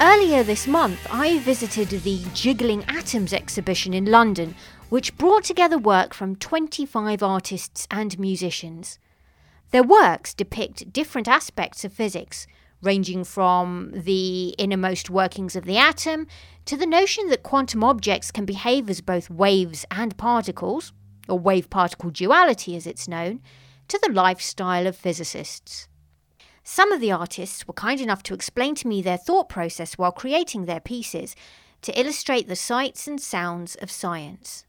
Earlier this month, I visited the Jiggling Atoms exhibition in London, which brought together work from 25 artists and musicians. Their works depict different aspects of physics, ranging from the innermost workings of the atom to the notion that quantum objects can behave as both waves and particles, or wave-particle duality as it's known, to the lifestyle of physicists. Some of the artists were kind enough to explain to me their thought process while creating their pieces to illustrate the sights and sounds of science.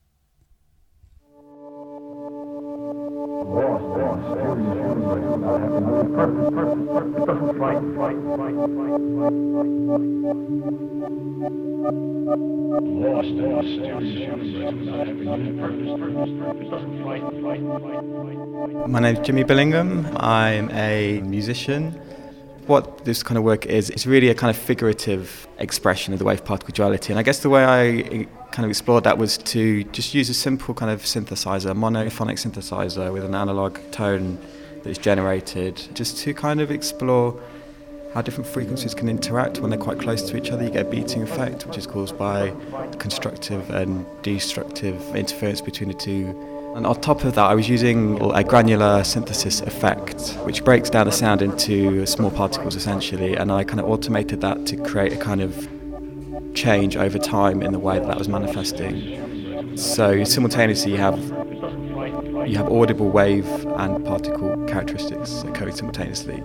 My name is Jimmy Billingham. I'm a musician. What this kind of work is, it's really a kind of figurative expression of the wave-particle duality. And I guess the way I kind of explored that was to just use a simple kind of synthesizer, a monophonic synthesizer with an analog tone that is generated, just to kind of explore how different frequencies can interact when they're quite close to each other. You get a beating effect, which is caused by constructive and destructive interference between the two. And on top of that, I was using a granular synthesis effect, which breaks down the sound into small particles, essentially, and I kind of automated that to create a kind of change over time in the way that was manifesting. So simultaneously, you have audible wave and particle characteristics occurring simultaneously.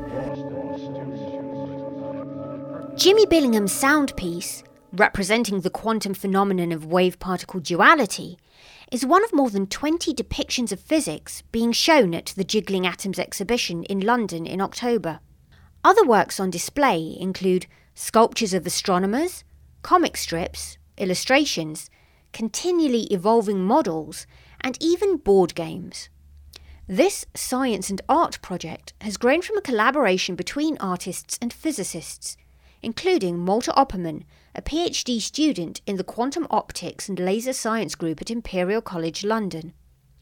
Jimmy Billingham's sound piece, representing the quantum phenomenon of wave-particle duality, is one of more than 20 depictions of physics being shown at the Jiggling Atoms exhibition in London in October. Other works on display include sculptures of astronomers, comic strips, illustrations, continually evolving models, and even board games. This science and art project has grown from a collaboration between artists and physicists, including Malte Oppermann, a PhD student in the Quantum Optics and Laser Science Group at Imperial College London.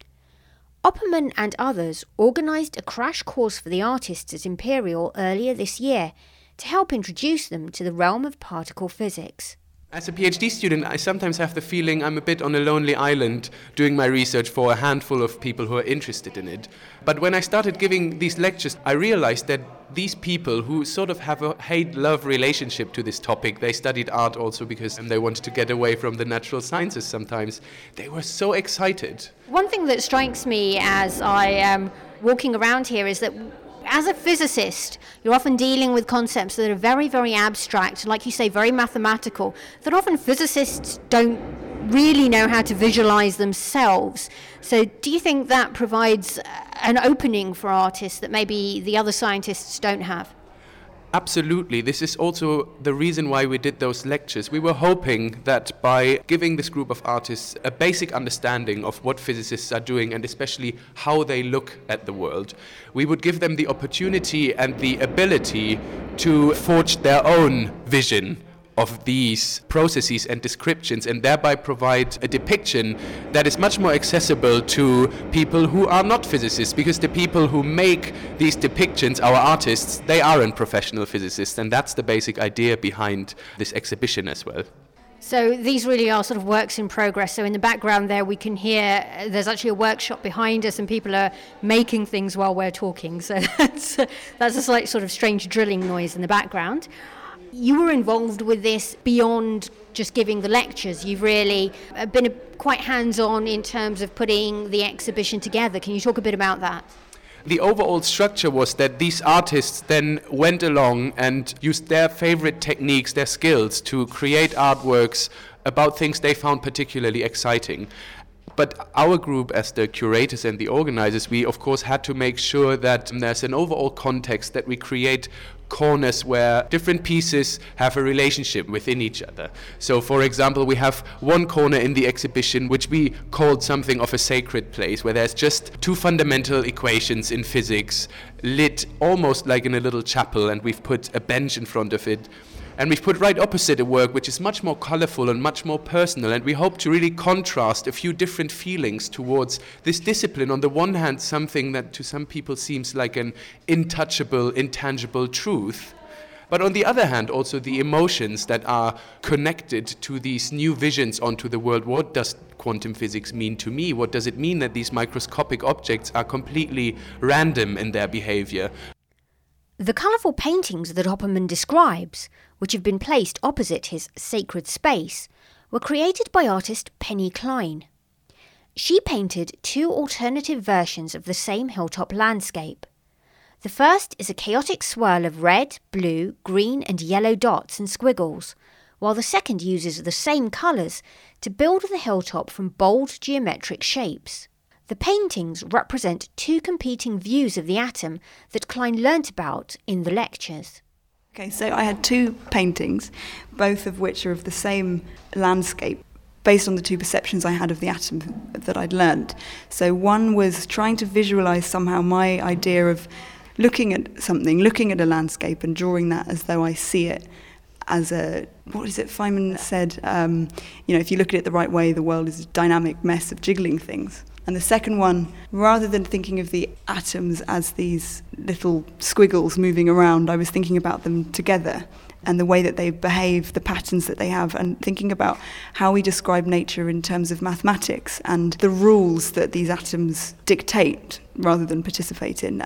Oppermann and others organised a crash course for the artists at Imperial earlier this year to help introduce them to the realm of particle physics. As a PhD student, I sometimes have the feeling I'm a bit on a lonely island doing my research for a handful of people who are interested in it. But when I started giving these lectures, I realized that these people who sort of have a hate-love relationship to this topic, they studied art also because they wanted to get away from the natural sciences sometimes, they were so excited. One thing that strikes me as I am walking around here is that as a physicist, you're often dealing with concepts that are very, very abstract, like you say, very mathematical, that often physicists don't really know how to visualize themselves. So do you think that provides an opening for artists that maybe the other scientists don't have? Absolutely. This is also the reason why we did those lectures. We were hoping that by giving this group of artists a basic understanding of what physicists are doing and especially how they look at the world, we would give them the opportunity and the ability to forge their own vision of these processes and descriptions and thereby provide a depiction that is much more accessible to people who are not physicists, because the people who make these depictions, our artists, they aren't professional physicists, and that's the basic idea behind this exhibition as well. So these really are sort of works in progress. So in the background there we can hear there's actually a workshop behind us and people are making things while we're talking. So that's a slight sort of strange drilling noise in the background. You were involved with this beyond just giving the lectures. You've really been quite hands-on in terms of putting the exhibition together. Can you talk a bit about that? The overall structure was that these artists then went along and used their favorite techniques, their skills, to create artworks about things they found particularly exciting. But our group, as the curators and the organizers, we of course had to make sure that there's an overall context, that we create corners where different pieces have a relationship within each other. So for example, we have one corner in the exhibition which we called something of a sacred place, where there's just two fundamental equations in physics lit almost like in a little chapel, and we've put a bench in front of it. And we've put right opposite a work which is much more colorful and much more personal, and we hope to really contrast a few different feelings towards this discipline. On the one hand, something that to some people seems like an intouchable, intangible truth, But on the other hand, also the emotions that are connected to these new visions onto the world. What does quantum physics mean to me? What does it mean that these microscopic objects are completely random in their behavior? The colourful paintings that Opperman describes, which have been placed opposite his sacred space, were created by artist Penny Klein. She painted two alternative versions of the same hilltop landscape. The first is a chaotic swirl of red, blue, green and yellow dots and squiggles, while the second uses the same colours to build the hilltop from bold geometric shapes. The paintings represent two competing views of the atom that Klein learnt about in the lectures. Okay, so I had two paintings, both of which are of the same landscape, based on the two perceptions I had of the atom that I'd learnt. So one was trying to visualise somehow my idea of looking at something, looking at a landscape and drawing that as though I see it as a, what is it Feynman said, if you look at it the right way, the world is a dynamic mess of jiggling things. And the second one, rather than thinking of the atoms as these little squiggles moving around, I was thinking about them together and the way that they behave, the patterns that they have, and thinking about how we describe nature in terms of mathematics and the rules that these atoms dictate rather than participate in.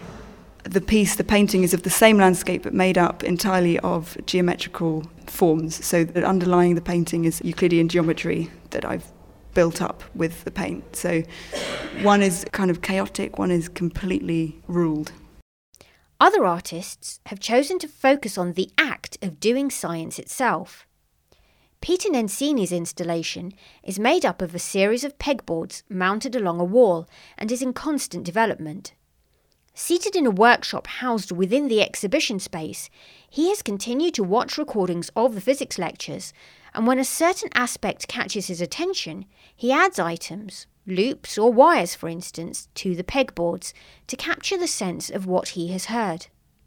The painting is of the same landscape but made up entirely of geometrical forms, so that underlying the painting is Euclidean geometry that I've built up with the paint. So one is kind of chaotic, one is completely ruled. Other artists have chosen to focus on the act of doing science itself. Peter Nencini's installation is made up of a series of pegboards mounted along a wall and is in constant development. Seated in a workshop housed within the exhibition space, he has continued to watch recordings of the physics lectures, and when a certain aspect catches his attention, he adds items, loops or wires for instance, to the pegboards to capture the sense of what he has heard.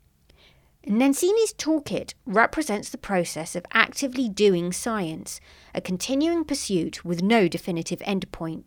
Nencini's toolkit represents the process of actively doing science, a continuing pursuit with no definitive endpoint.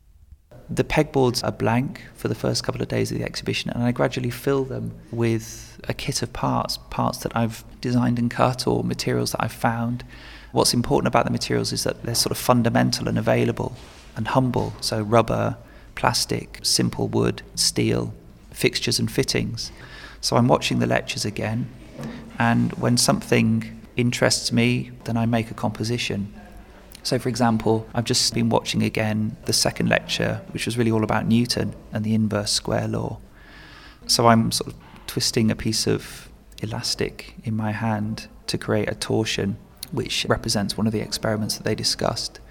The pegboards are blank for the first couple of days of the exhibition, and I gradually fill them with a kit of parts that I've designed and cut or materials that I've found. What's important about the materials is that they're sort of fundamental and available and humble, so rubber, plastic, simple wood, steel, fixtures and fittings. So I'm watching the lectures again, and when something interests me, then I make a composition. So, for example, I've just been watching again the second lecture, which was really all about Newton and the inverse square law. So I'm sort of twisting a piece of elastic in my hand to create a torsion, which represents one of the experiments that they discussed.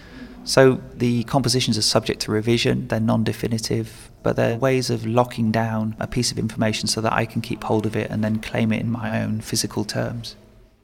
So the compositions are subject to revision, they're non-definitive, but they're ways of locking down a piece of information so that I can keep hold of it and then claim it in my own physical terms.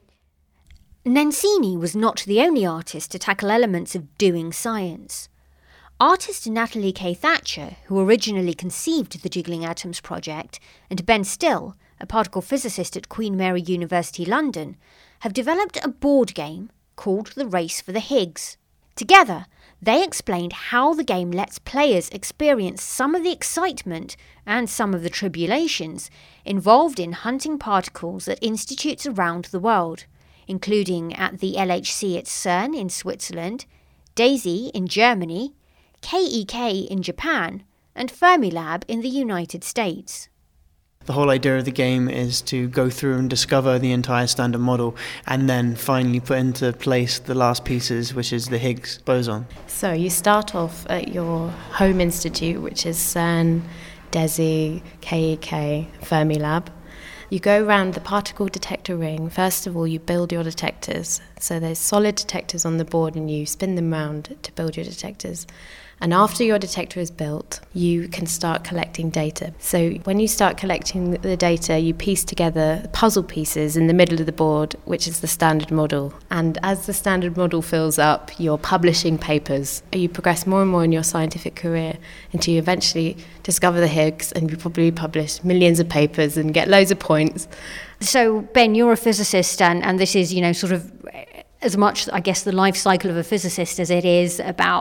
Nencini was not the only artist to tackle elements of doing science. Artist Natalie K. Thatcher, who originally conceived the Jiggling Atoms project, and Ben Still, a particle physicist at Queen Mary University London, have developed a board game called The Race for the Higgs. Together, they explained how the game lets players experience some of the excitement and some of the tribulations involved in hunting particles at institutes around the world, including at the LHC at CERN in Switzerland, DAISY in Germany, KEK in Japan, and Fermilab in the United States. The whole idea of the game is to go through and discover the entire Standard Model and then finally put into place the last pieces, which is the Higgs boson. So you start off at your home institute, which is CERN, DESY, KEK, Fermilab. You go around the particle detector ring. First of all, you build your detectors. So there's solid detectors on the board and you spin them round to build your detectors. And after your detector is built, you can start collecting data. So when you start collecting the data, you piece together puzzle pieces in the middle of the board, which is the Standard Model. And as the Standard Model fills up, you're publishing papers. You progress more and more in your scientific career until you eventually discover the Higgs, and you probably publish millions of papers and get loads of points. So, Ben, you're a physicist, and this is, sort of as much, I guess, the life cycle of a physicist as it is about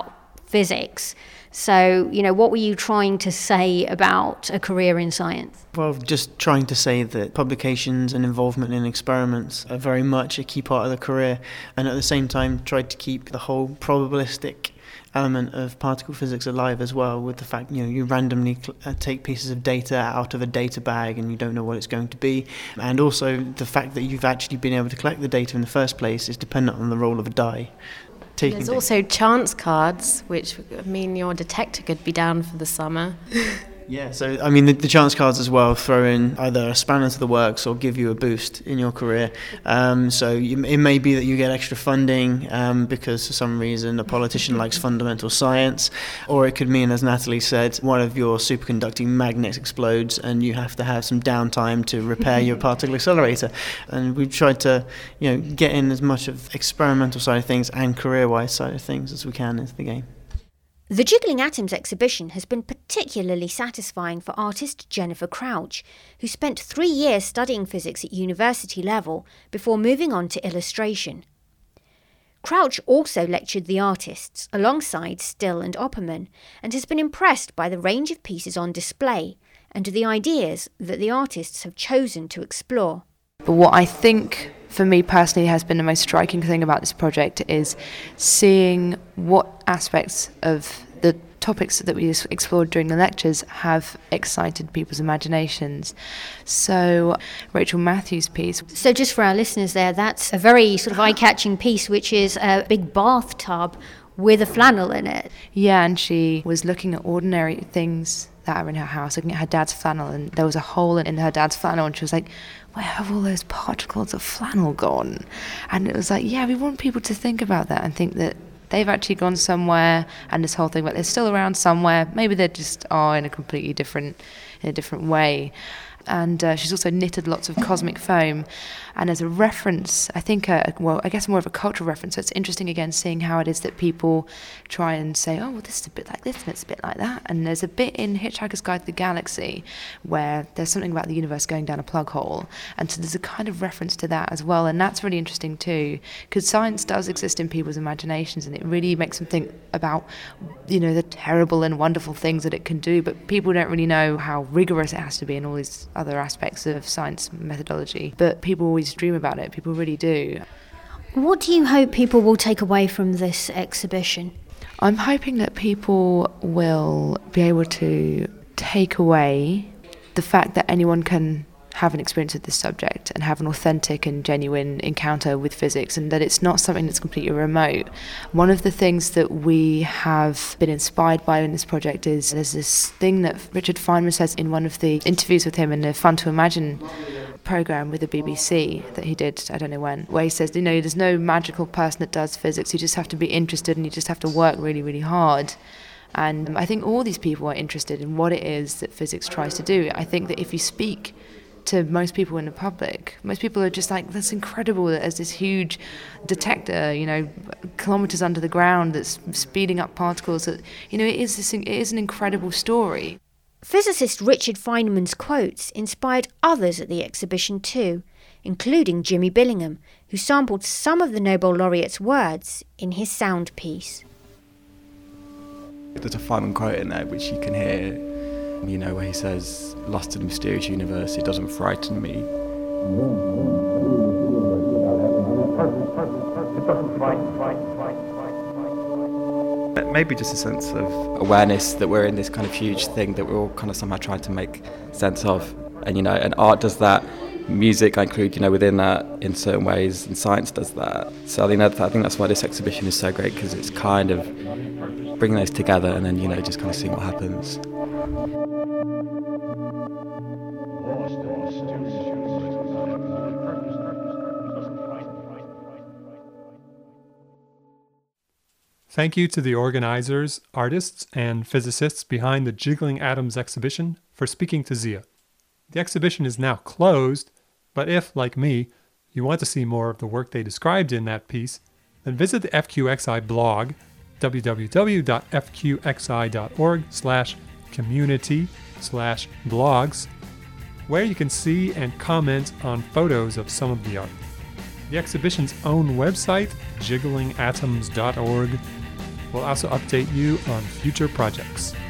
physics. So, what were you trying to say about a career in science? Well, just trying to say that publications and involvement in experiments are very much a key part of the career, and at the same time tried to keep the whole probabilistic element of particle physics alive as well, with the fact you randomly take pieces of data out of a data bag and you don't know what it's going to be, and also the fact that you've actually been able to collect the data in the first place is dependent on the roll of a die. There's also chance cards, which mean your detector could be down for the summer. Yeah, so the chance cards as well throw in either a spanner to the works or give you a boost in your career. It may be that you get extra funding because for some reason a politician likes fundamental science, or it could mean, as Natalie said, one of your superconducting magnets explodes and you have to have some downtime to repair your particle accelerator. And we've tried to get in as much of experimental side of things and career-wise side of things as we can into the game. The Jiggling Atoms exhibition has been particularly satisfying for artist Jennifer Crouch, who spent 3 years studying physics at university level before moving on to illustration. Crouch also lectured the artists alongside Still and Opperman, and has been impressed by the range of pieces on display and the ideas that the artists have chosen to explore. But what I think for me personally has been the most striking thing about this project is seeing what aspects of the topics that we explored during the lectures have excited people's imaginations. So Rachel Matthews' piece. So just for our listeners there, that's a very sort of eye-catching piece, which is a big bathtub with a flannel in it. Yeah, and she was looking at ordinary things that are in her house, looking at her dad's flannel, and there was a hole in her dad's flannel, and she was like, where have all those particles of flannel gone? And it was like, yeah, we want people to think about that and think that they've actually gone somewhere, and this whole thing, but they're still around somewhere. Maybe they just are in a completely different way. And she's also knitted lots of cosmic foam. And as a reference, I think, I guess more of a cultural reference, so it's interesting again seeing how it is that people try and say, oh, well, this is a bit like this and it's a bit like that. And there's a bit in Hitchhiker's Guide to the Galaxy where there's something about the universe going down a plug hole. And so there's a kind of reference to that as well. And that's really interesting too, because science does exist in people's imaginations, and it really makes them think about, the terrible and wonderful things that it can do. But people don't really know how rigorous it has to be in all these other aspects of science methodology. But people always dream about it. People really do. What do you hope people will take away from this exhibition? I'm hoping that people will be able to take away the fact that anyone can have an experience with this subject and have an authentic and genuine encounter with physics, and that it's not something that's completely remote. One of the things that we have been inspired by in this project is there's this thing that Richard Feynman says in one of the interviews with him in the Fun to Imagine program with the BBC that he did, I don't know when, where he says, there's no magical person that does physics. You just have to be interested and you just have to work really, really hard. And I think all these people are interested in what it is that physics tries to do. I think that if you speak to most people in the public, most people are just like, that's incredible that there's this huge detector, kilometers under the ground that's speeding up particles. That, it is an incredible story. Physicist Richard Feynman's quotes inspired others at the exhibition too, including Jimmy Billingham, who sampled some of the Nobel laureate's words in his sound piece. There's a Feynman quote in there which you can hear, where he says, "Lost in a mysterious universe, it doesn't frighten me." Maybe just a sense of awareness that we're in this kind of huge thing that we're all kind of somehow trying to make sense of. And, and art does that, music I include, within that in certain ways, and science does that. So, I think that's why this exhibition is so great, because it's kind of bringing those together and then, just kind of seeing what happens. Thank you to the organizers, artists, and physicists behind the Jiggling Atoms exhibition for speaking to Zia. The exhibition is now closed, but if, like me, you want to see more of the work they described in that piece, then visit the FQXI blog, www.fqxi.org/community/blogs, where you can see and comment on photos of some of the art. The exhibition's own website, jigglingatoms.org, We'll also update you on future projects.